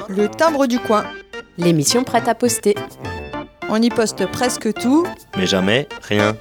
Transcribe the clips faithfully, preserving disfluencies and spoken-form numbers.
Le timbre du coin. L'émission prête à poster. On y poste presque tout, mais jamais rien.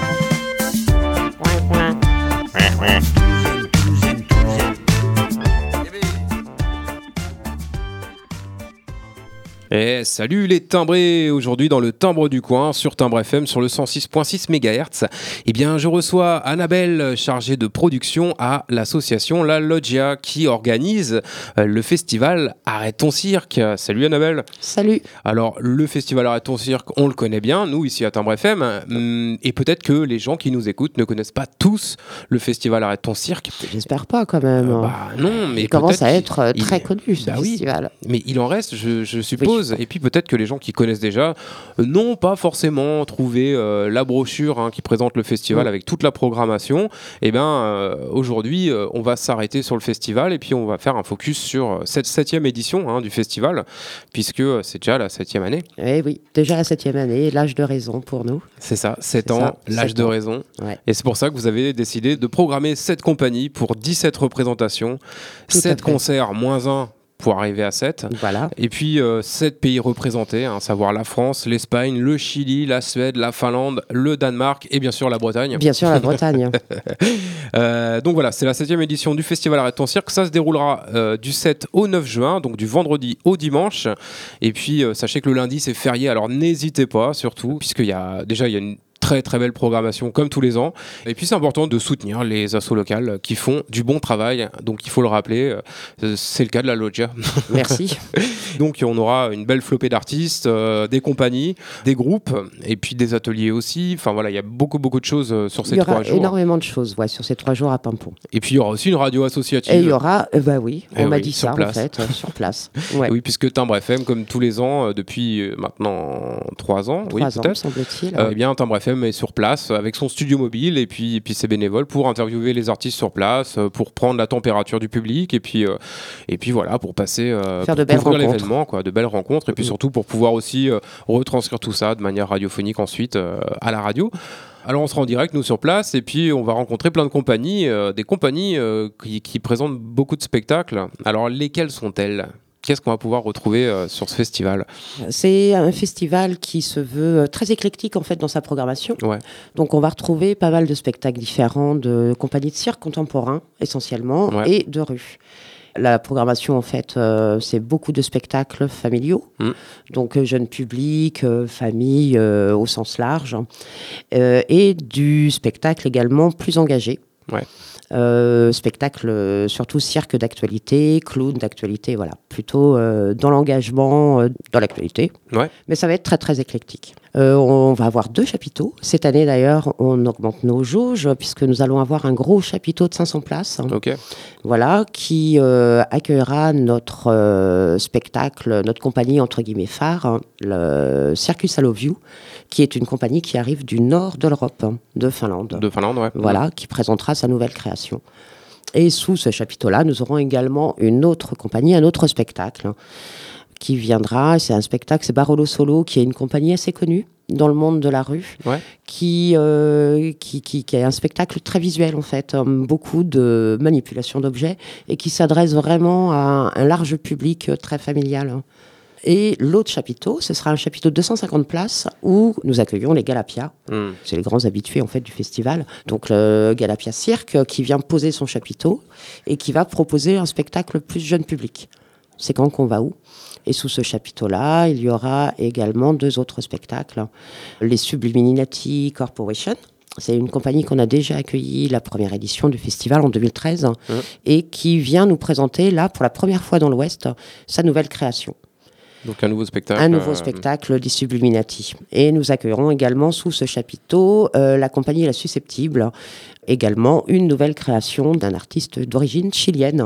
Et salut les timbrés, aujourd'hui dans le timbre du coin sur Timbre F M sur le cent six virgule six mégahertz. Eh bien je reçois Annabelle, chargée de production à l'association La Loggia qui organise le festival Arrête ton cirque. Salut Annabelle. Salut. Alors le festival Arrête ton cirque, on le connaît bien, nous ici à Timbre F M, et peut-être que les gens qui nous écoutent ne connaissent pas tous le festival Arrête ton cirque. J'espère pas quand même. Euh, bah non, mais il commence à qu'il... être très il... connu ce bah festival. Oui, mais il en reste, je, je suppose. Oui. Et puis peut-être que les gens qui connaissent déjà euh, n'ont pas forcément trouvé euh, la brochure hein, qui présente le festival mmh. avec toute la programmation. Et bien euh, aujourd'hui, euh, on va s'arrêter sur le festival et puis on va faire un focus sur cette septième édition hein, du festival, puisque c'est déjà la septième année. Eh oui, déjà la septième année, l'âge de raison pour nous. C'est ça, sept ans, ça, l'âge de ans. raison. Ouais. Et c'est pour ça que vous avez décidé de programmer sept compagnies pour dix-sept représentations, sept concerts moins un pour arriver à sept. Voilà. Et puis euh, sept pays représentés, hein, à savoir la France, l'Espagne, le Chili, la Suède, la Finlande, le Danemark et bien sûr la Bretagne. Bien sûr la Bretagne. euh, donc voilà, c'est la septième édition du Festival Arrête ton cirque. Ça se déroulera euh, du sept au neuf juin, donc du vendredi au dimanche. Et puis euh, sachez que le lundi c'est férié, alors n'hésitez pas surtout, puisqu'il y a déjà il y a une très très belle programmation comme tous les ans. Et puis c'est important de soutenir les assos locales qui font du bon travail. Donc il faut le rappeler, c'est le cas de la Loggia. Merci. Donc on aura une belle flopée d'artistes, euh, des compagnies, des groupes et puis des ateliers aussi. Enfin voilà, il y a beaucoup beaucoup de choses sur ces trois jours. Il y aura énormément de choses ouais, sur ces trois jours à Pimpon. Et puis il y aura aussi une radio associative. Et il y aura, euh, bah oui, on et m'a oui, dit ça place. en fait, euh, sur place. Ouais. Oui, puisque Timbre F M, comme tous les ans, euh, depuis euh, maintenant trois ans, trois oui, ans, peut-être, semble-t-il. Euh, eh bien Timbre F M est sur place avec son studio mobile et puis, et puis ses bénévoles pour interviewer les artistes sur place, pour prendre la température du public et puis, euh, et puis voilà, pour passer, euh, faire pour de belles couvrir rencontres. l'événement, quoi, de belles rencontres et puis mmh. surtout pour pouvoir aussi euh, retranscrire tout ça de manière radiophonique ensuite euh, à la radio. Alors on sera en direct nous sur place et puis on va rencontrer plein de compagnies, euh, des compagnies euh, qui, qui présentent beaucoup de spectacles. Alors lesquelles sont-elles ? Qu'est-ce qu'on va pouvoir retrouver euh, sur ce festival ? C'est un festival qui se veut très éclectique en fait dans sa programmation. Ouais. Donc on va retrouver pas mal de spectacles différents de compagnies de cirque contemporain essentiellement ouais. et de rue. La programmation, en fait, euh, c'est beaucoup de spectacles familiaux, mmh. donc euh, jeune public, euh, famille euh, au sens large, euh, et du spectacle également plus engagé. Ouais. Euh, spectacle euh, surtout cirque d'actualité, clown d'actualité, voilà, plutôt euh, dans l'engagement, euh, dans l'actualité. Ouais. Mais ça va être très très éclectique. Euh, on va avoir deux chapiteaux. Cette année d'ailleurs, on augmente nos jauges puisque nous allons avoir un gros chapiteau de cinq cents places. Okay. Voilà, qui euh, accueillera notre euh, spectacle, notre compagnie entre guillemets phare, hein, le Circus I Love You, qui est une compagnie qui arrive du nord de l'Europe, hein, de Finlande. De Finlande, ouais. Voilà, qui présentera sa nouvelle création. Et sous ce chapiteau-là, nous aurons également une autre compagnie, un autre spectacle, hein, qui viendra. C'est un spectacle, c'est Barolo Solo, qui est une compagnie assez connue dans le monde de la rue, ouais. qui, euh, qui, qui, qui est un spectacle très visuel en fait, hein, beaucoup de manipulation d'objets et qui s'adresse vraiment à un large public très familial. Hein. Et l'autre chapiteau, ce sera un chapiteau de deux cent cinquante places où nous accueillons les Galapia. Mm. C'est les grands habitués en fait du festival. Donc le Galapia Cirque qui vient poser son chapiteau et qui va proposer un spectacle plus jeune public. C'est quand qu'on va où ? Et sous ce chapiteau-là, il y aura également deux autres spectacles. Les Subliminati Corporation. C'est une compagnie qu'on a déjà accueillie la première édition du festival en deux mille treize mmh. et qui vient nous présenter, là, pour la première fois dans l'Ouest, sa nouvelle création. Donc un nouveau spectacle. Un nouveau euh... spectacle des Subliminati. Et nous accueillerons également sous ce chapiteau euh, la compagnie La Susceptible, également une nouvelle création d'un artiste d'origine chilienne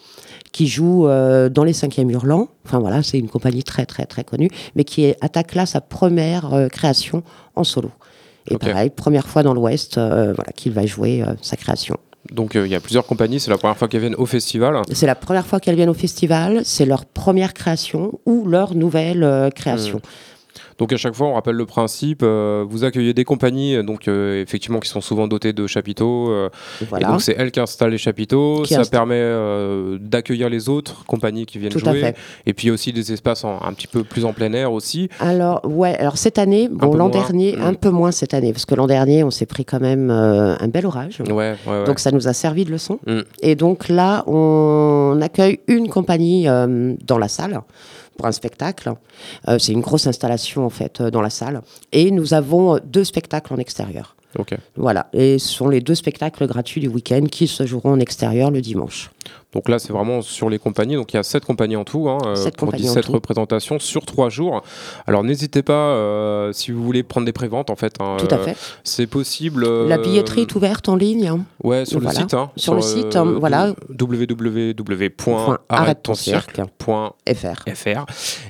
qui joue euh, dans les cinquièmes Hurlants. Enfin voilà, c'est une compagnie très très très connue, mais qui est, attaque là sa première euh, création en solo. Et okay. pareil, première fois dans l'Ouest, euh, voilà, qu'il va jouer euh, sa création. Donc il euh, y a plusieurs compagnies, c'est la première fois qu'elles viennent au festival. C'est la première fois qu'elles viennent au festival, c'est leur première création ou leur nouvelle euh, création. Mmh. Donc à chaque fois, on rappelle le principe. Euh, vous accueillez des compagnies, donc euh, effectivement, qui sont souvent dotées de chapiteaux. Euh, Voilà. Et donc c'est elles qui installent les chapiteaux. Qui ça insta- permet euh, d'accueillir les autres compagnies qui viennent Tout à jouer. fait. Et puis aussi des espaces en- un petit peu plus en plein air aussi. Alors, ouais, alors cette année, bon, peu l'an moins. dernier, Mm. un peu moins cette année, parce que l'an dernier, on s'est pris quand même euh, un bel orage. Ouais, ouais, ouais. Donc ça nous a servi de leçon. Mm. Et donc là, on accueille une compagnie euh, dans la salle pour un spectacle. Euh, c'est une grosse installation en fait euh, dans la salle. Et nous avons euh, deux spectacles en extérieur. Ok. Voilà. Et ce sont les deux spectacles gratuits du week-end qui se joueront en extérieur le dimanche. Donc là, c'est vraiment sur les compagnies. Donc il y a sept compagnies en tout, hein, euh, Sept pour compagnies en dix-sept tout. représentations sur trois jours. Alors n'hésitez pas, euh, si vous voulez prendre des préventes, en fait. hein, Tout à euh, fait. C'est possible. euh, La billetterie est ouverte en ligne. hein. Ouais, sur Voilà. le site. Hein, Sur le site, hein, voilà. w w w Point point arrête arrête ton ton cirque. point F R. F R.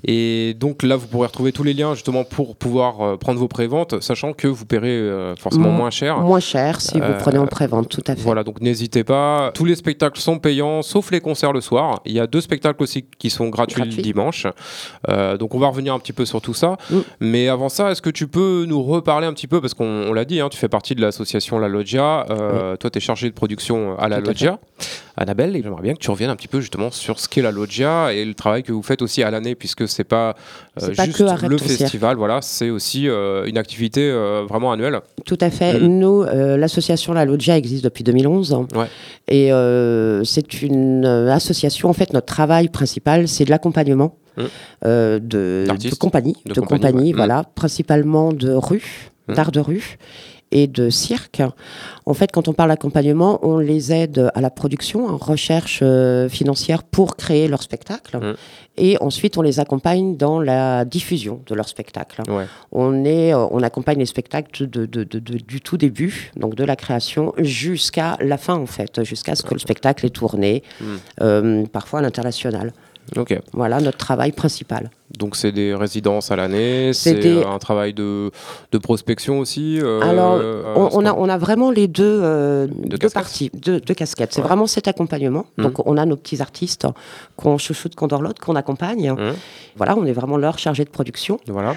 Et donc là, vous pourrez retrouver tous les liens justement pour pouvoir euh, prendre vos préventes, sachant que vous paierez euh, forcément Mo- moins cher. Moins cher si Euh, vous prenez en pré-vente, tout à fait. Voilà, donc n'hésitez pas. Tous les spectacles sont payants, sauf les concerts le soir. Il y a deux spectacles aussi qui sont gratuits Gratuit. le dimanche. Euh, donc on va revenir un petit peu sur tout ça. Mm. Mais avant ça, est-ce que tu peux nous reparler un petit peu, parce qu'on on l'a dit, hein, tu fais partie de l'association La Loggia. Euh, Toi, tu es chargé de production à La Tout à Loggia. Annabelle, et j'aimerais bien que tu reviennes un petit peu justement sur ce qu'est La Loggia et le travail que vous faites aussi à l'année, puisque c'est pas, euh, C'est pas juste que Arrête le ton cirque. festival, voilà, c'est aussi euh, une activité euh, vraiment annuelle. Tout à fait. Mm. Nous, euh, l'association La Loggia existe depuis deux mille onze. Ouais. Et euh, c'est une euh, association, en fait, notre travail principal, c'est de l'accompagnement Mm. euh, de, de D'artistes. compagnies, De de, compagnies, compagnies, ouais. voilà, principalement de rue, Mm. d'art de rue et de cirque. En fait, quand on parle d'accompagnement, on les aide à la production, en recherche euh, financière pour créer leur spectacle. Mm. Et ensuite, on les accompagne dans la diffusion de leur spectacle. Ouais. On, est, euh, on accompagne les spectacles de, de- de- de- du tout début, donc de la création, jusqu'à la fin, en fait, jusqu'à ce que le spectacle est tourné, Mm. euh, parfois à l'international. Ok. Voilà notre travail principal. Donc c'est des résidences à l'année, C'est c'est des- euh, un travail de, de prospection aussi. euh, Alors, euh, on, on a, ce qu'on- on a vraiment les deux, euh, deux casquettes. parties, deux, deux casquettes. C'est Ouais. vraiment cet accompagnement. Mhm. Donc, on a nos petits artistes qu'on chouchoute, qu'on dorlote, qu'on accompagne. Hum, Voilà, on est vraiment leur chargé de production. Voilà.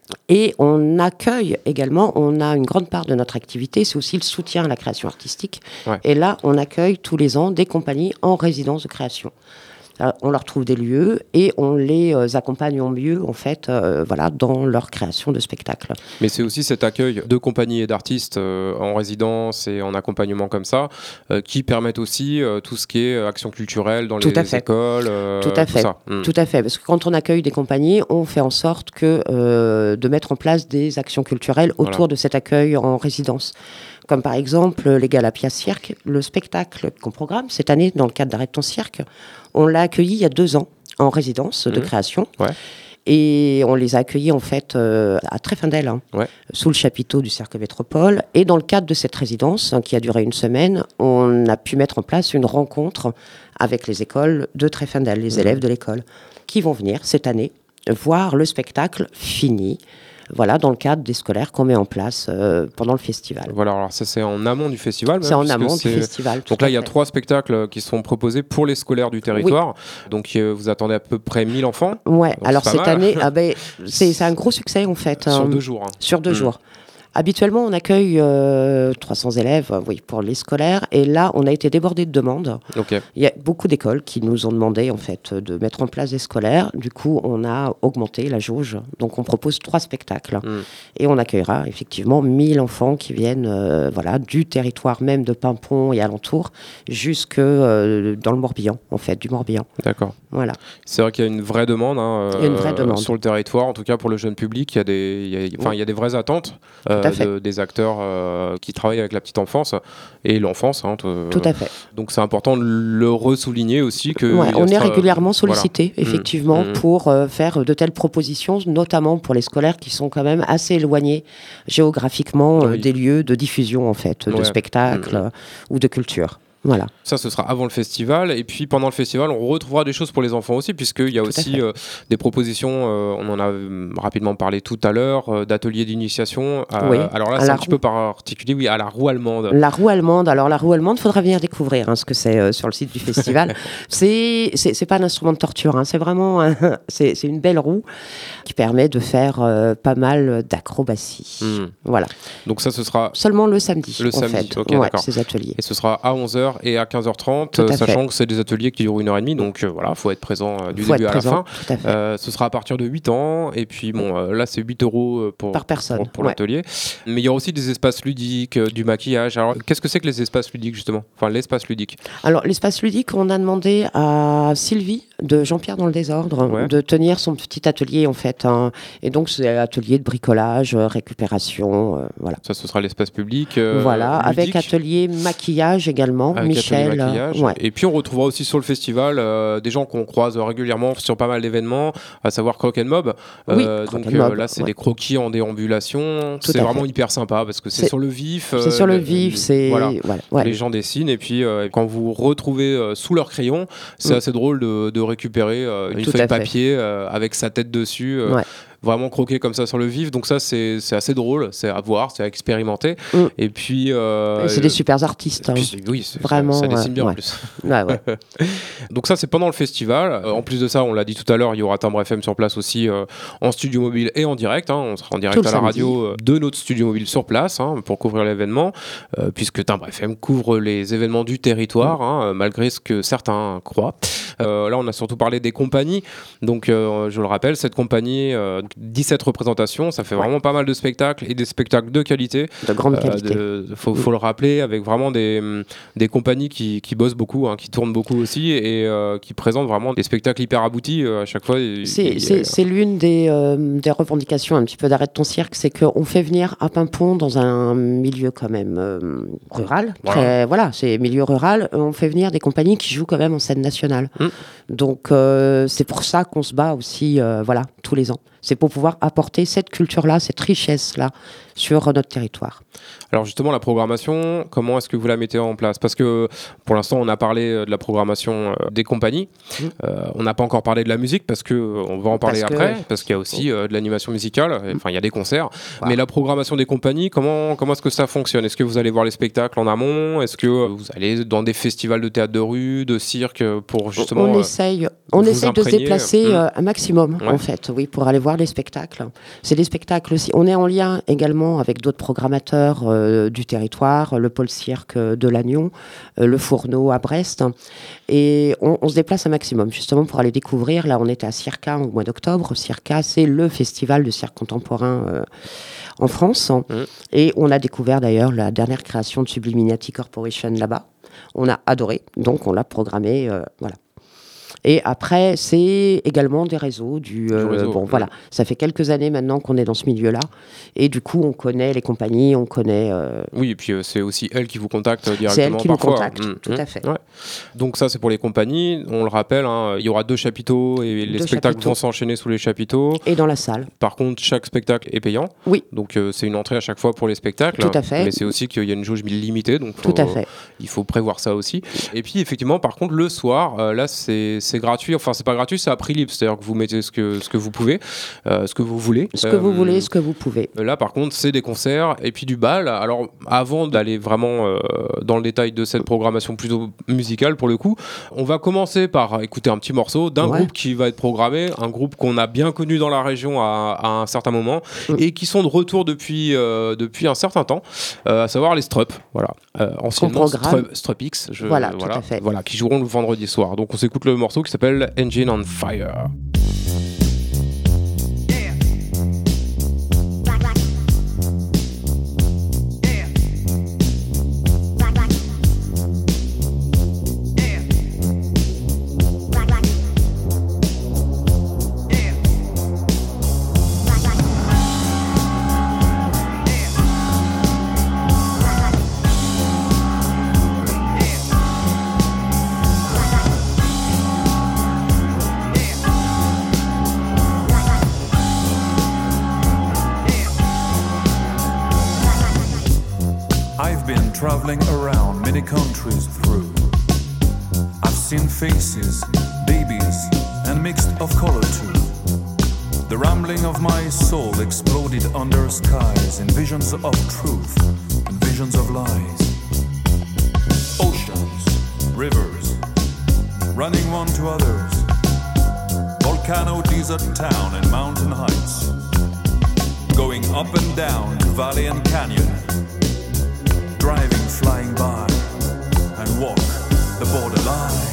Et on accueille également, on a une grande part de notre activité, c'est aussi le soutien à la création artistique. Ouais. Et là, on accueille tous les ans des compagnies en résidence de création. Alors, on leur trouve des lieux et on les euh, accompagne au mieux, en fait, euh, voilà, dans leur création de spectacles. Mais c'est aussi cet accueil de compagnies et d'artistes euh, en résidence et en accompagnement comme ça euh, qui permettent aussi euh, tout ce qui est euh, action culturelle dans Tout les à fait. écoles. euh, Tout à fait. ça. Hum. Tout à fait, parce que quand on accueille des compagnies, on fait en sorte que, euh, de mettre en place des actions culturelles autour Voilà. de cet accueil en résidence. Comme par exemple les Galapia Cirque, le spectacle qu'on programme cette année dans le cadre d'Arrête ton cirque, on l'a accueilli il y a deux ans en résidence de Mhm. création. Ouais. Et on les a accueillis en fait euh, à Tréfindel, hein, Ouais. sous le chapiteau du Cirque Métropole. Et dans le cadre de cette résidence, hein, qui a duré une semaine, on a pu mettre en place une rencontre avec les écoles de Tréfindel, les Mhm. élèves de l'école, qui vont venir cette année voir le spectacle fini. Voilà, dans le cadre des scolaires qu'on met en place euh, pendant le festival. Voilà, alors ça c'est en amont du festival. même, C'est en puisque amont du c'est- festival. tout Donc là, à il y a fait. trois spectacles qui sont proposés pour les scolaires du territoire. Donc euh, vous attendez à peu près mille enfants Ouais, Donc, alors c'est pas cette mal. année, ah ben, c'est c'est un gros succès en fait. sur hein, deux jours. hein. sur deux Mm. jours. Habituellement, on accueille euh, trois cents élèves, euh, oui, pour les scolaires. Et là, on a été débordé de demandes. Ok. Il y a beaucoup d'écoles qui nous ont demandé en fait de mettre en place des scolaires. Du coup, on a augmenté la jauge. Donc, on propose trois spectacles Mm. et on accueillera effectivement mille enfants qui viennent, euh, voilà, du territoire même de Pimpon et alentour jusque euh, dans le Morbihan, en fait, du Morbihan. D'accord. Voilà. C'est vrai qu'il y a une vraie demande, hein, Il y a une vraie euh, demande. sur le territoire, en tout cas pour le jeune public. Il y a des, il y a, enfin, il y a des vraies attentes euh, Tout à fait. de- des acteurs euh, qui travaillent avec la petite enfance et l'enfance. hein, t- Tout à fait. Donc c'est important de le ressouligner aussi que. Ouais, il y a on est stra- régulièrement voilà. sollicité, effectivement, Mmh. pour euh, faire de telles propositions, notamment pour les scolaires qui sont quand même assez éloignés géographiquement euh, Oui. des lieux de diffusion, en fait, de Ouais. spectacles Mmh. euh, ou de culture. Voilà. Ça, ce sera avant le festival. Et puis, pendant le festival, on retrouvera des choses pour les enfants aussi, puisqu'il y a Tout aussi euh, des propositions, euh, on en a euh, rapidement parlé tout à l'heure, euh, d'ateliers d'initiation. Euh, Oui. Alors là, À c'est la un petit roue. peu particulier, oui, à la roue allemande. La roue allemande, alors la roue allemande, faudra venir découvrir hein, ce que c'est euh, sur le site du festival. c'est, c'est c'est pas un instrument de torture, hein, c'est vraiment un- c'est, c'est une belle roue qui permet de faire euh, pas mal d'acrobatie. Hmm. Voilà. Donc ça, ce sera... Seulement le samedi. Le en samedi, fait. ok, Ouais, d'accord. ces ateliers. Et ce sera à onze heures et à quinze heures trente, Tout à euh, sachant fait. que c'est des ateliers qui durent une heure et demie, donc euh, voilà, il faut être présent euh, du Faut début être à la présent, fin. tout à fait. Euh, ce sera à partir de huit ans, et puis bon, euh, là c'est huit euros pour, Par personne, pour, pour ouais. l'atelier. Mais il y a aussi des espaces ludiques, euh, du maquillage. Alors qu'est-ce que c'est que les espaces ludiques justement? Enfin, l'espace ludique. Alors, l'espace ludique, on a demandé à Sylvie de Jean-Pierre dans le désordre Ouais. de tenir son petit atelier en fait. hein. Et donc, c'est atelier de bricolage, euh, récupération, euh, voilà. Ça, ce sera l'espace public. euh, voilà, avec ludique. atelier maquillage également, Avec Michel. atelier maquillage. euh, ouais. Et puis on retrouvera aussi sur le festival euh, des gens qu'on croise régulièrement sur pas mal d'événements, à savoir Crock and Mob. Oui, Euh, Crock donc and euh, Mob, là, c'est ouais. des croquis en déambulation. Tout C'est à vraiment fait. hyper sympa parce que c'est C'est- sur le vif. C'est euh, sur le le- vif, c'est. Voilà. Voilà, ouais. Les gens dessinent et puis euh, quand vous retrouvez euh, sous leur crayon, c'est Mm. assez drôle de, de récupérer euh, une Tout feuille à fait. papier euh, avec sa tête dessus. euh, Ouais. Vraiment croquer comme ça sur le vif, donc ça c'est c'est assez drôle, c'est à voir, c'est à expérimenter. Mm. Et puis euh, Et c'est des super artistes. hein. puis c'est- oui, c'est- Vraiment, ça, ça dessine ouais, bien en ouais. plus. Ouais, ouais. Donc ça c'est pendant le festival. Euh, en plus de ça, on l'a dit tout à l'heure, il y aura Timbre F M sur place aussi euh, en studio mobile et en direct. hein. On sera en direct Tout le à la samedi. radio euh, de notre studio mobile sur place hein, pour couvrir l'événement, euh, puisque Timbre F M couvre les événements du territoire, hein, euh, malgré ce que certains croient. Euh, là, on a surtout parlé des compagnies. Donc, euh, je le rappelle, cette compagnie, euh, dix-sept représentations, ça fait Ouais. vraiment pas mal de spectacles et des spectacles de qualité. De grande Euh, qualité. de- faut, faut le rappeler, avec vraiment des, hum, des compagnies qui, qui bossent beaucoup, hein, qui tournent beaucoup aussi et euh, qui présentent vraiment des spectacles hyper aboutis euh, à chaque fois. Et- C'est, et- c'est, c'est l'une des, euh, des revendications un petit peu d'Arrête ton cirque, c'est qu'on fait venir à Paimpont dans un milieu quand même euh, rural. Voilà. Très, voilà, c'est milieu rural. On fait venir des compagnies qui jouent quand même en scène nationale. Mm. Donc euh, c'est pour ça qu'on se bat aussi, euh, voilà, tous les ans. C'est pour pouvoir apporter cette culture-là, cette richesse-là sur notre territoire. Alors justement, la programmation, comment est-ce que vous la mettez en place? Parce que pour l'instant, on a parlé euh, de la programmation euh, des compagnies. Mmh. Euh, on n'a pas encore parlé de la musique parce que euh, on va en parler Parce que, après, ouais. parce qu'il y a aussi euh, de l'animation musicale. Enfin, il y a des concerts. Wow. Mais la programmation des compagnies, comment comment est-ce que ça fonctionne? Est-ce que vous allez voir les spectacles en amont? Est-ce que euh, vous allez dans des festivals de théâtre de rue, de cirque, euh, pour justement on euh, essaye, on vous essaye de se imprégner, déplacer mm. euh, un maximum, Ouais. en fait, oui, pour aller voir les spectacles. C'est des spectacles aussi. On est en lien également avec d'autres programmateurs euh, du territoire, le pôle cirque de Lannion, euh, le Fourneau à Brest. Et on, on se déplace un maximum, justement, pour aller découvrir. Là, on était à Circa au mois d'octobre. Circa, c'est le festival de cirque contemporain euh, en France. Mm. Et on a découvert d'ailleurs la dernière création de Subliminati Corporation là-bas. On a adoré, donc on l'a programmé, euh, voilà. Et après, c'est également des réseaux. Du, euh, réseau, bon, ouais. voilà. Ça fait quelques années maintenant qu'on est dans ce milieu-là. Et du coup, on connaît les compagnies, on connaît. euh, Oui, et puis euh, c'est aussi elle qui vous contacte euh, directement C'est elle qui nous parfois. contacte, Mm, tout mm. à fait. Ouais. Donc ça, c'est pour les compagnies. On le rappelle, hein, il y aura deux chapiteaux et les Deux spectacles chapiteaux. vont s'enchaîner sous les chapiteaux. Et dans la salle. Par contre, chaque spectacle est payant. Oui. Donc euh, c'est une entrée à chaque fois pour les spectacles. Tout à fait. Mais c'est aussi qu'il y a une jauge limitée, donc faut- Tout à fait. il faut prévoir ça aussi. Et puis effectivement, par contre, le soir, euh, là c'est c'est gratuit. Enfin, c'est pas gratuit, c'est à prix libre. C'est-à-dire que vous mettez ce que ce que vous pouvez, euh, ce que vous voulez. Ce que vous Euh, voulez, ce que vous pouvez. Là, par contre, c'est des concerts et puis du bal. Alors, avant d'aller vraiment euh, dans le détail de cette programmation plutôt musicale, pour le coup, on va commencer par écouter un petit morceau d'un Ouais. groupe qui va être programmé, un groupe qu'on a bien connu dans la région à, à un certain moment Mm. et qui sont de retour depuis, euh, depuis un certain temps, euh, à savoir les Strup. Voilà. Euh, anciennement programme. Strup, Strupix. Je- Voilà, tout à fait. Voilà, qui joueront le vendredi soir. Donc, on s'écoute le morceau qui s'appelle Engine on Fire. I've been traveling around many countries through seen faces, babies, and mixed of color too. The rambling of my soul exploded under skies in visions of truth and visions of lies. Oceans, rivers, running one to others. Volcano, desert town, and mountain heights. Going up and down, valley and canyon. Driving, flying by, and walk the borderline.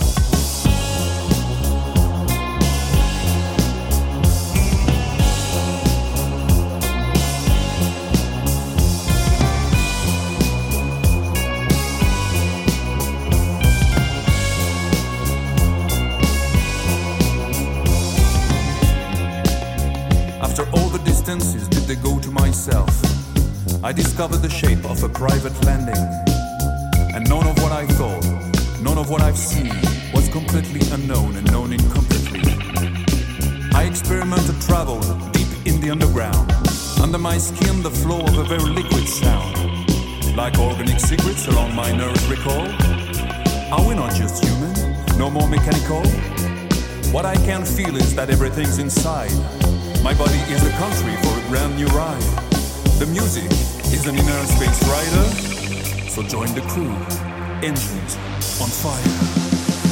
After all the distances did they go to myself, I discovered the shape of a private landing. And none of what I thought, none of what I've seen was completely unknown and known incompletely. I experimented travel deep in the underground. Under my skin the flow of a very liquid sound. Like organic secrets along my nerves recall. Are we not just human? No more mechanical? What I can feel is that everything's inside. My body is a country for a brand new ride. The music is an inner space rider. So join the crew, engines on fire.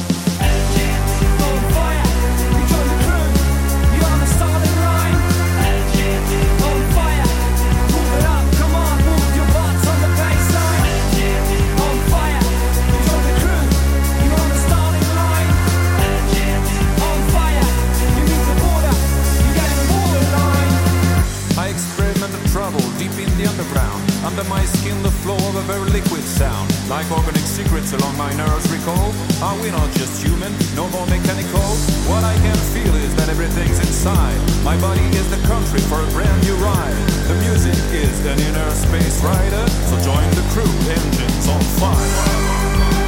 Under my skin the flow of a very liquid sound. Like organic secrets along my nerves recall. Are we not just human, no more mechanical? What I can feel is that everything's inside. My body is the country for a brand new ride. The music is an inner space rider. So join the crew, engines on fire.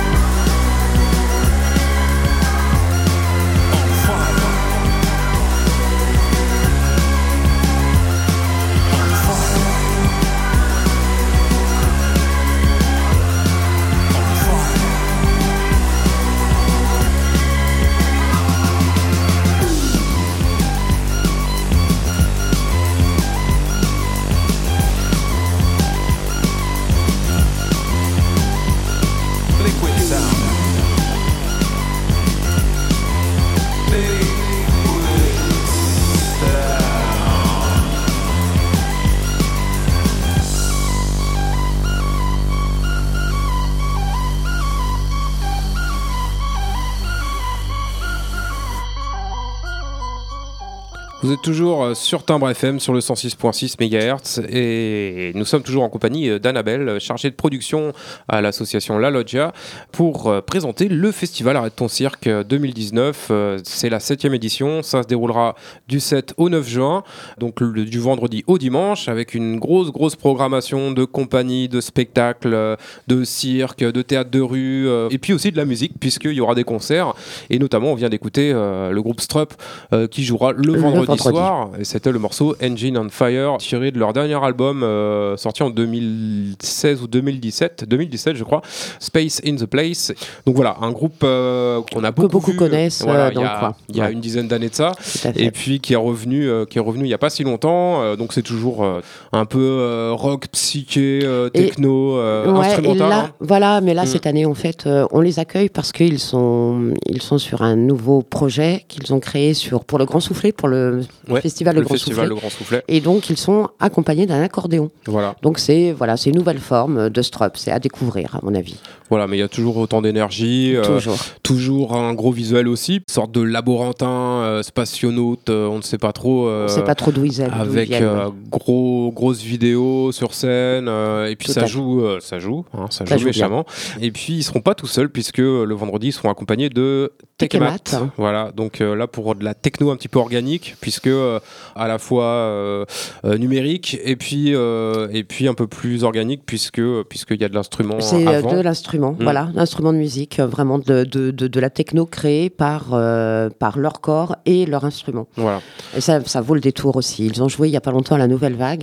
Vous êtes toujours sur Timbre F M sur le cent six virgule six mégahertz et nous sommes toujours en compagnie d'Annabelle, chargée de production à l'association La Loggia, pour présenter le festival Arrête ton cirque deux mille dix-neuf. C'est la septième édition, ça se déroulera du sept au neuf juin, donc le, du vendredi au dimanche, avec une grosse grosse programmation de compagnies, de spectacles, de cirque, de théâtre de rue et puis aussi de la musique puisqu'il y aura des concerts et notamment on vient d'écouter euh, le groupe Strup euh, qui jouera le, le vendredi soir, et c'était le morceau Engine on Fire tiré de leur dernier album euh, sorti en deux mille seize ou deux mille dix-sept, deux mille dix-sept je crois, Space in the Place. Donc voilà, un groupe euh, qu'on a beaucoup, que beaucoup vu, connaissent voilà, euh, il y a, il y a ouais. une dizaine d'années de ça, et puis qui est revenu, euh, qui est revenu il y a pas si longtemps. Euh, donc c'est toujours euh, un peu euh, rock, psyché, euh, techno, euh, ouais, instrumental. Là, hein. Voilà, mais là Mm. cette année en fait, euh, on les accueille parce qu'ils sont, ils sont sur un nouveau projet qu'ils ont créé sur pour le Grand Soufflet, pour le Ouais, festival Le le Grand festival Soufflet. Le Grand Soufflet. Et donc ils sont accompagnés d'un accordéon. Voilà. Donc c'est voilà, c'est une nouvelle forme de Strup, c'est à découvrir à mon avis. Voilà, mais il y a toujours autant d'énergie, euh, Toujours. toujours un gros visuel aussi, une sorte de laborantin, euh, spationaute, euh, on ne sait pas trop. Euh, On ne sait pas trop d'où ils aiment. d'où ils Avec viennent. euh, gros grosses vidéos sur scène, euh, et puis Tout ça à joue, euh, ça joue, hein, ça, Ça joue joue méchamment. Et puis ils seront pas tout seuls puisque euh, le vendredi ils seront accompagnés de Tekemat. Tekemat. Voilà, donc euh, là pour de la techno un petit peu organique, puisque euh, à la fois euh, euh, numérique et puis euh, et puis un peu plus organique puisque puisqu'il y a de l'instrument C'est euh, avant. de l'instrument, Mm. voilà, l'instrument de musique, euh, vraiment de, de, de, de la techno créée par, euh, par leur corps et leur instrument. Voilà. Et ça, ça vaut le détour aussi. Ils ont joué il n'y a pas longtemps à la Nouvelle Vague, hein,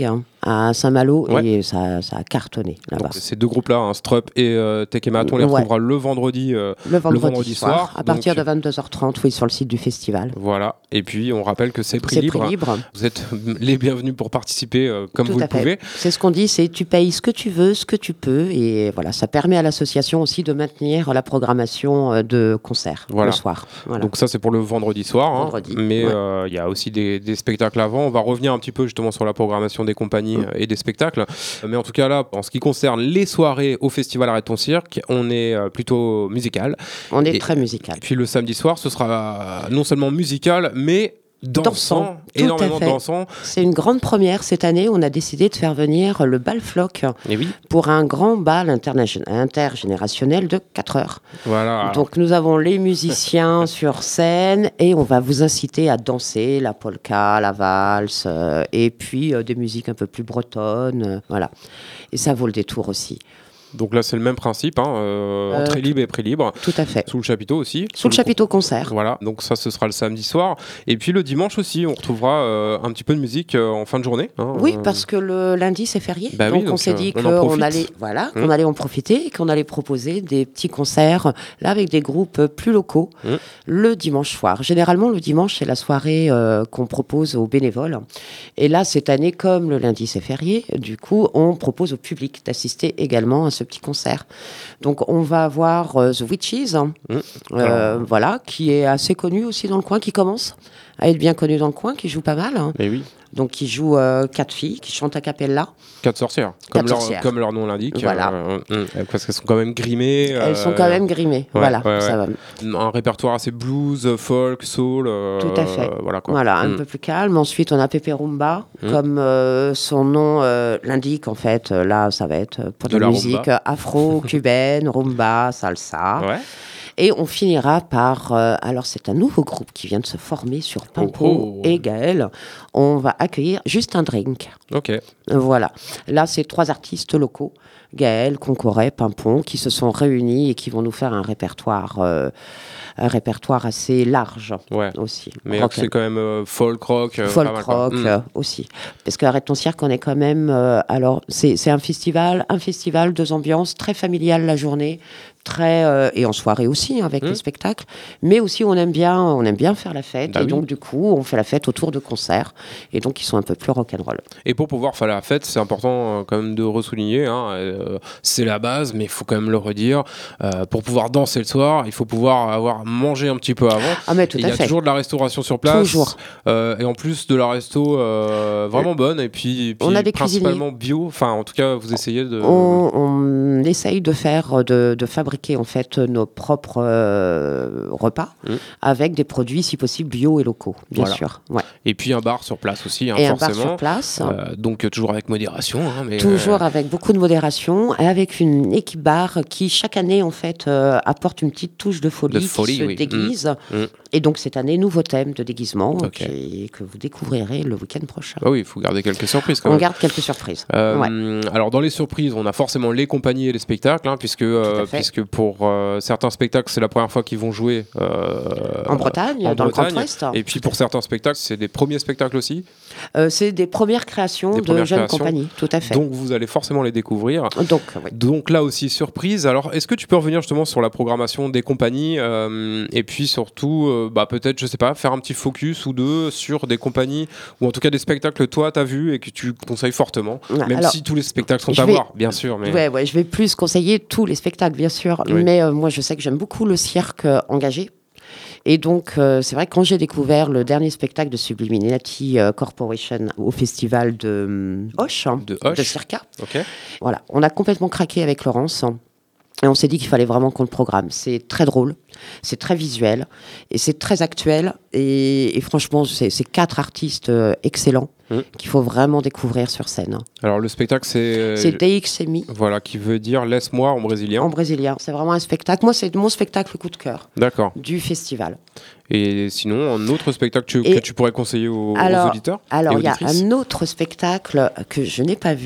à Saint-Malo Ouais. et ça, ça a cartonné là-bas. Donc, ces deux groupes-là, hein, Strup et euh, Tekematon, on les Ouais. retrouvera le vendredi, euh, Le vendredi, vendredi soir, soir, à partir donc- de vingt-deux heures trente, oui, sur le site du festival. Voilà. Et puis, on rappelle que c'est prix C'est libre. prix libre. Vous êtes les bienvenus pour participer euh, comme Tout vous à le fait. pouvez. C'est ce qu'on dit, c'est tu payes ce que tu veux, ce que tu peux, et voilà, ça permet à l'association aussi de maintenir la programmation euh, de concerts Voilà. le soir. Voilà. Donc ça, c'est pour le vendredi soir. hein. Vendredi, Mais ouais. euh, il y a aussi des, des spectacles avant. On va revenir un petit peu justement sur la programmation des compagnies Mm. euh, et des spectacles. Euh, Mais en tout cas, là, en ce qui concerne les soirées au Festival Arrête ton cirque, on est euh, plutôt musical. On est et- très musical. Et puis le samedi soir, ce sera non seulement musical, mais dansant, Dansant, tout énormément à fait. dansant. C'est une grande première cette année. On a décidé de faire venir le bal floc Et oui, pour un grand bal interna- intergénérationnel de quatre heures. voilà. Alors, Donc nous avons les musiciens sur scène et on va vous inciter à danser la polka, la valse euh, et puis euh, des musiques un peu plus bretonnes. euh, voilà. Et ça vaut le détour aussi. donc là, c'est le même principe, hein, euh, Euh, entrée libre et prix libre. Tout à fait. Sous le chapiteau aussi. Sous le chapiteau concert. Voilà, donc ça ce sera le samedi soir. Et puis le dimanche aussi, on retrouvera euh, un petit peu de musique euh, en fin de journée. hein. Oui, Euh, parce que le lundi c'est férié, Bah oui, donc, on donc, s'est euh, dit on en qu'on profite. allait, voilà, Mmh. qu'on allait en profiter et qu'on allait proposer des petits concerts là avec des groupes plus locaux Mmh. le dimanche soir. Généralement le dimanche c'est la soirée euh, qu'on propose aux bénévoles. Et là cette année, comme le lundi c'est férié, du coup on propose au public d'assister également à ce petit concert. Donc on va avoir euh, The Witches, hein, Mmh. euh, voilà, qui est assez connu aussi dans le coin, qui commence à être bien connu dans le coin, qui joue pas mal. hein. Et oui, Donc, qui joue euh, quatre filles, qui chantent a cappella. quatre sorcières, comme, Quatre leur, sorcières. comme leur nom l'indique. Voilà. euh, euh, euh, parce qu'elles sont quand même grimées. Elles euh, sont quand même grimées. ouais, voilà, ouais, ça va. Un répertoire assez blues, folk, soul. euh, Tout à fait. Voilà, quoi. Voilà, un Mm. peu plus calme. Ensuite, on a Pepe Rumba, Mm. comme euh, son nom euh, l'indique. En fait, Euh, là, ça va être pour de, De la la musique rumba. euh, afro-cubaine, rumba, salsa. Ouais. Et on finira par... euh, alors, c'est un nouveau groupe qui vient de se former sur Pimpo Oh, oh. et Gaël. On va accueillir juste un drink. Ok. Voilà. Là, c'est trois artistes locaux, Gaël, Concoret, Pimpon, qui se sont réunis et qui vont nous faire un répertoire, euh, un répertoire assez large Ouais. aussi. Mais Rock c'est quand même euh, folk rock. euh, folk pas mal, quoi. rock Mm. euh, aussi. Parce qu'Arrête ton cirque, on est quand même... euh, alors, c'est c'est un festival, un festival, deux ambiances, très familial la journée, très euh, et en soirée aussi, hein, avec Mm. les spectacles. Mais aussi, on aime bien, on aime bien faire la fête. Bah et oui. donc, du coup, on fait la fête autour de concerts. Et donc, ils sont un peu plus rock'n'roll. Et pour pouvoir faire la fête, c'est important euh, quand même de ressouligner. Hein, euh, c'est la base, mais il faut quand même le redire. Euh, pour pouvoir danser le soir, il faut pouvoir avoir mangé un petit peu avant. Ah, mais tout Et il à y a fait. toujours de la restauration sur place. Toujours. Euh, et en plus de la resto euh, vraiment bonne. Et puis, et puis On a des principalement bio. Enfin, en tout cas, vous essayez de. On, on essaye de faire, de, de fabriquer en fait nos propres euh, repas Mm. avec des produits, si possible, bio et locaux, bien Voilà. sûr. Ouais. Et puis un bar sur place aussi, hein, Et un bar forcément. sur place. Euh, donc euh, toujours avec modération. Hein, mais, Toujours euh, avec beaucoup de modération, et avec une équipe bar qui chaque année en fait euh, apporte une petite touche de folie, De folie, qui se oui. déguise. Mm. Mm. Et donc cette année, nouveau thème de déguisement Ok. qui- que vous découvrirez le week-end prochain. Bah oui, il faut garder quelques surprises quand On même. garde quelques surprises. Euh, Ouais. Alors dans les surprises, on a forcément les compagnies et les spectacles, hein, puisque, euh, fait. puisque pour euh, certains spectacles, c'est la première fois qu'ils vont jouer euh, En Bretagne, en dans le Bretagne. Grand Ouest. Et puis pour certains spectacles, c'est des premiers spectacles aussi. Euh, c'est des premières créations Des de premières jeunes créations. compagnies, tout à fait. Donc vous allez forcément les découvrir. Donc, oui. Donc là aussi, surprise. Alors, est-ce que tu peux revenir justement sur la programmation des compagnies euh, et puis surtout, euh, bah, peut-être, je sais pas, faire un petit focus ou deux sur des compagnies ou en tout cas des spectacles que toi, tu as vus et que tu conseilles fortement, Ouais, même alors, si tous les spectacles sont je à vais- voir, bien sûr. Mais... Ouais, ouais, je vais plus conseiller tous les spectacles, bien sûr. Oui. Mais euh, moi, je sais que j'aime beaucoup le cirque euh, engagé. Et donc, euh, c'est vrai que quand j'ai découvert le dernier spectacle de Subliminati euh, Corporation au festival de hum, Hoche, hein, De Hoche. Circa, Ok. voilà, on a complètement craqué avec Laurence. Et on s'est dit qu'il fallait vraiment qu'on le programme. C'est très drôle, c'est très visuel, et c'est très actuel. Et, et franchement, c'est c'est quatre artistes euh, excellents Mm. qu'il faut vraiment découvrir sur scène. Alors le spectacle, c'est C'est D X M I. voilà qui veut dire laisse-moi en brésilien. En brésilien, c'est vraiment un spectacle. Moi, c'est mon spectacle coup de cœur D'accord. du festival. Et sinon, un autre spectacle que, Et que tu pourrais conseiller aux, aux alors, auditeurs Alors, et il y a auditrices un autre spectacle que je n'ai pas vu,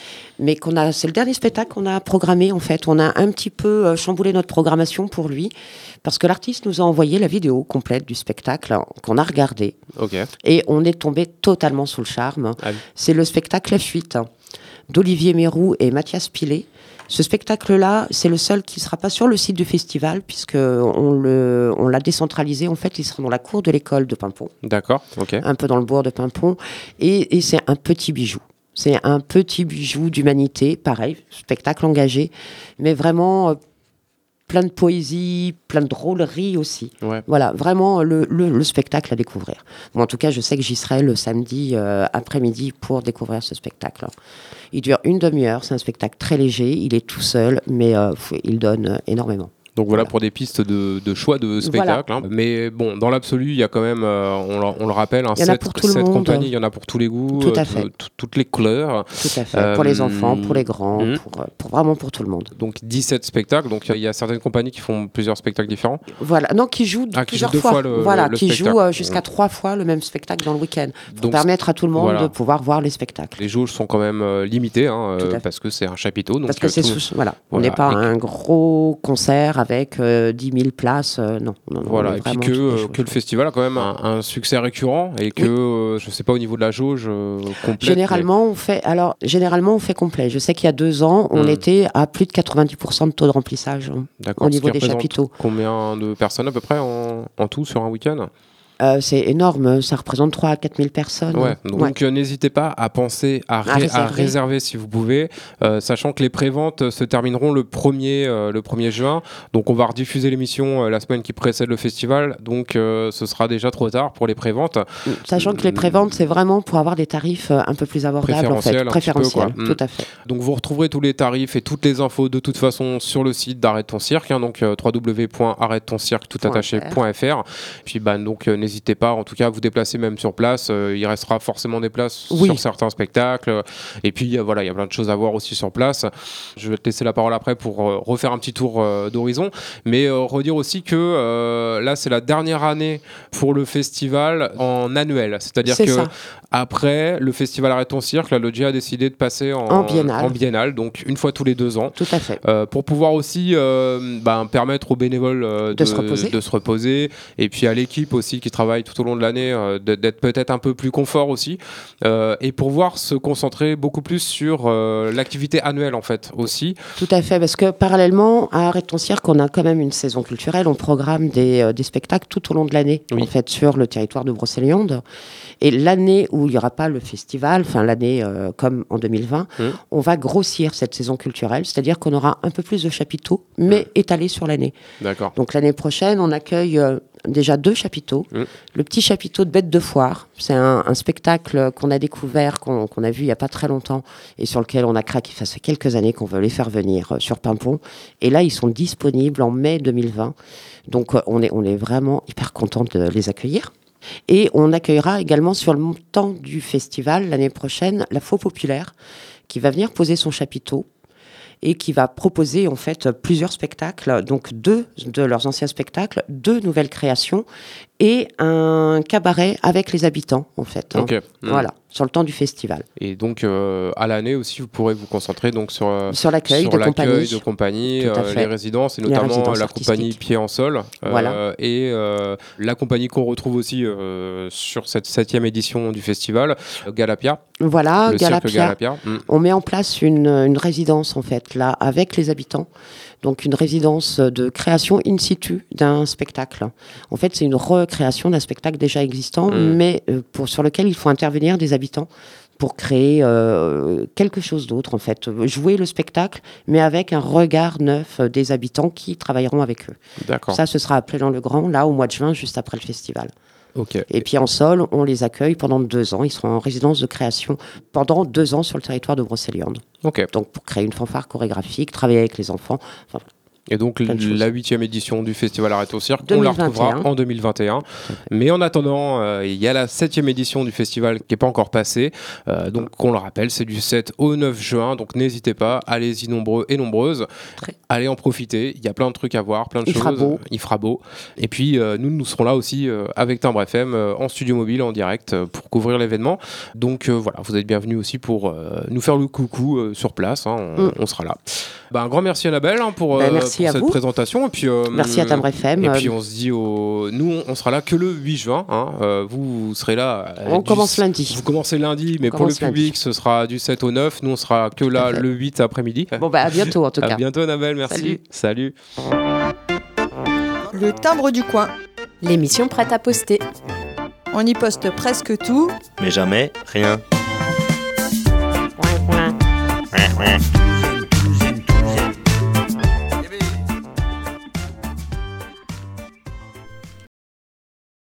mais qu'on a, c'est le dernier spectacle qu'on a programmé en fait. On a un petit peu euh, chamboulé notre programmation pour lui, parce que l'artiste nous a envoyé la vidéo complète du spectacle hein, qu'on a regardé, Ok. et on est tombé totalement sous le charme. Ah oui. C'est le spectacle La Fuite hein, d'Olivier Mérou et Mathias Pilet. Ce spectacle-là, c'est le seul qui ne sera pas sur le site du festival, puisqu'on le, on l'a décentralisé. En fait, il sera dans la cour de l'école de Paimpont, D'accord. Ok. un peu dans le bourg de Paimpont. Et, et c'est un petit bijou. C'est un petit bijou d'humanité, pareil, spectacle engagé, mais vraiment euh, plein de poésie, plein de drôlerie aussi. Ouais. Voilà, vraiment le, le, le spectacle à découvrir. Bon, en tout cas, je sais que j'y serai le samedi euh, après-midi pour découvrir ce spectacle. Il dure une demi-heure, c'est un spectacle très léger, il est tout seul, mais euh, il donne euh, énormément. Donc voilà, Voilà. pour des pistes de, de choix de spectacle. Hein. Mais bon, dans l'absolu, il y a quand même, euh, on, le, on le rappelle, hein, Il y en a sept, pour tout le sept monde. compagnies, il y en a pour tous les goûts, Tout à euh, fait. t- t- toutes les couleurs. Tout à fait. Euh, Pour les enfants, pour les grands, hum. pour, euh, pour vraiment pour tout le monde. Donc dix-sept spectacles. Donc il y a certaines compagnies qui font plusieurs spectacles différents. Voilà, non, qui joue Ah, qui joue plusieurs deux fois. fois le- voilà, le qui spectacle. joue euh, jusqu'à trois fois le même spectacle dans le week-end. Pour Donc permettre à tout le monde voilà. de pouvoir voir les spectacles. Les jauges sont quand même euh, limitées, hein, Tout à euh, fait. parce que c'est un chapiteau. Donc Parce que euh, c'est tout- sous, voilà, on voilà. n'est pas Et que- un gros concert avec euh, dix mille places, euh, non, non, non. Voilà, on est et puis vraiment que, toutes les euh, choses. que le festival a quand même un, un succès récurrent et que, Oui. euh, je sais pas, au niveau de la jauge euh, complète. Généralement, on fait, alors, généralement, on fait complet. Je sais qu'il y a deux ans, on Hmm. était à plus de quatre-vingt-dix pour cent de taux de remplissage hein, mais- D'accord, au ce niveau qui des représente chapiteaux. Combien de personnes à peu près en, en tout sur un week-end? Euh, c'est énorme, ça représente trois à quatre mille personnes. Ouais, donc Ouais. euh, n'hésitez pas à penser à, ré- à réserver. réserver si vous pouvez, euh, sachant que les préventes se termineront le premier, euh, le premier juin. Donc on va rediffuser l'émission euh, la semaine qui précède le festival, donc euh, ce sera déjà trop tard pour les préventes. Sachant que les préventes, c'est vraiment pour avoir des tarifs euh, un peu plus abordables, en fait. Préférentiels, un petit peu, Préférentiels, quoi. tout Mm. à fait. Donc vous retrouverez tous les tarifs et toutes les infos de toute façon sur le site d'Arrête ton cirque, hein, donc euh, w w w point arrête ton cirque tout attaché point f r. Puis bah, donc euh, n'hésitez pas en tout cas à vous déplacer même sur place, euh, il restera forcément des places Oui. sur certains spectacles. Et puis euh, voilà, il y a plein de choses à voir aussi sur place. Je vais te laisser la parole après pour euh, refaire un petit tour euh, d'horizon, mais euh, redire aussi que euh, là c'est la dernière année pour le festival en annuel, c'est-à-dire C'est que ça. après le festival Arrête ton cirque, la Loggia a décidé de passer en, En biennale. en biennale, donc une fois tous les deux ans. Tout à fait. Euh, pour pouvoir aussi euh, ben, permettre aux bénévoles euh, de, De se reposer. de se reposer, et puis à l'équipe aussi qui travaille tout au long de l'année euh, de- d'être peut-être un peu plus confort aussi, euh, et pouvoir se concentrer beaucoup plus sur euh, l'activité annuelle en fait aussi. Tout à fait, parce que parallèlement à Arrête ton cirque, on a quand même une saison culturelle, on programme des, euh, des spectacles tout au long de l'année, Oui. en fait, sur le territoire de Brocéliande. Et l'année où il n'y aura pas le festival, enfin l'année euh, comme en deux mille vingt, Mmh. on va grossir cette saison culturelle, c'est-à-dire qu'on aura un peu plus de chapiteaux, mais étalés sur l'année. D'accord. Donc l'année prochaine, on accueille euh, déjà deux chapiteaux. Mm. Le petit chapiteau de Bête de Foire, c'est un, un spectacle qu'on a découvert, qu'on qu'on a vu il n'y a pas très longtemps, et sur lequel on a craqué. Ça fait quelques années qu'on veut les faire venir euh, sur Paimpont. Et là, ils sont disponibles en mai deux mille vingt. Donc euh, on est, on est vraiment hyper content de les accueillir. Et on accueillera également sur le montant du festival l'année prochaine la Faux Populaire, qui va venir poser son chapiteau et qui va proposer en fait plusieurs spectacles, donc deux de leurs anciens spectacles, deux nouvelles créations et un cabaret avec les habitants en fait. hein. Ok. Mm. Voilà, sur le temps du festival. Et donc euh, à l'année aussi, vous pourrez vous concentrer donc sur euh, Sur l'accueil sur de l'accueil compagnie. de compagnie, Tout à euh, fait. les résidences et Les notamment résidences la artistiques. compagnie Pied en Sol, euh, Voilà. et euh, la compagnie qu'on retrouve aussi euh, sur cette septième édition du festival, euh, Galapia, Voilà, le cirque Galapia. Galapia. Mm. On met en place une, une résidence en fait là avec les habitants, donc une résidence de création in situ d'un spectacle. En fait, c'est une recréation d'un spectacle déjà existant, Mm. mais euh, pour sur lequel il faut intervenir des habitants pour créer euh, quelque chose d'autre en fait, jouer le spectacle, mais avec un regard neuf euh, des habitants qui travailleront avec eux. D'accord. Ça, ce sera à Plélan-le-Grand, là au mois de juin, juste après le festival. Ok. Et puis en sol, on les accueille pendant deux ans. Ils seront en résidence de création pendant deux ans sur le territoire de Brocéliande. Ok. Donc pour créer une fanfare chorégraphique, travailler avec les enfants. Enfin, Et donc Plein de choses. la huitième édition du Festival Arrêt au Cirque, deux on la mille vingt et un. retrouvera en deux mille vingt et un. Mais en attendant, euh, il y a la septième édition du festival qui n'est pas encore passée. Euh, donc on le rappelle, c'est du sept au neuf juin. Donc n'hésitez pas, allez-y nombreux et nombreuses. Très. Allez en profiter. Il y a plein de trucs à voir, plein de Il choses. fera beau. Il fera beau. Et puis euh, nous, nous serons là aussi euh, avec Timbre F M euh, en studio mobile, en direct, euh, pour couvrir l'événement. Donc euh, voilà, vous êtes bienvenus aussi pour euh, nous faire le coucou euh, sur place. Hein. On, Mm. on sera là. Bah, un grand merci Annabelle hein, pour, Bah, euh, merci pour à cette vous. présentation. Et puis, euh, Merci à Timbre F M. Et puis on se dit, au... nous on sera là que le huit juin. Hein. Euh, vous, vous serez là. euh, On du- commence lundi. Vous commencez lundi, mais On pour le commence lundi. public, ce sera du sept au neuf. Nous on sera que à là fait. le huit après-midi. Bon, bah, à bientôt en tout À cas. bientôt Annabelle, merci. Salut. Salut. Le timbre du coin. L'émission prête à poster. On y poste presque tout. Mais jamais rien. Ouais, ouais.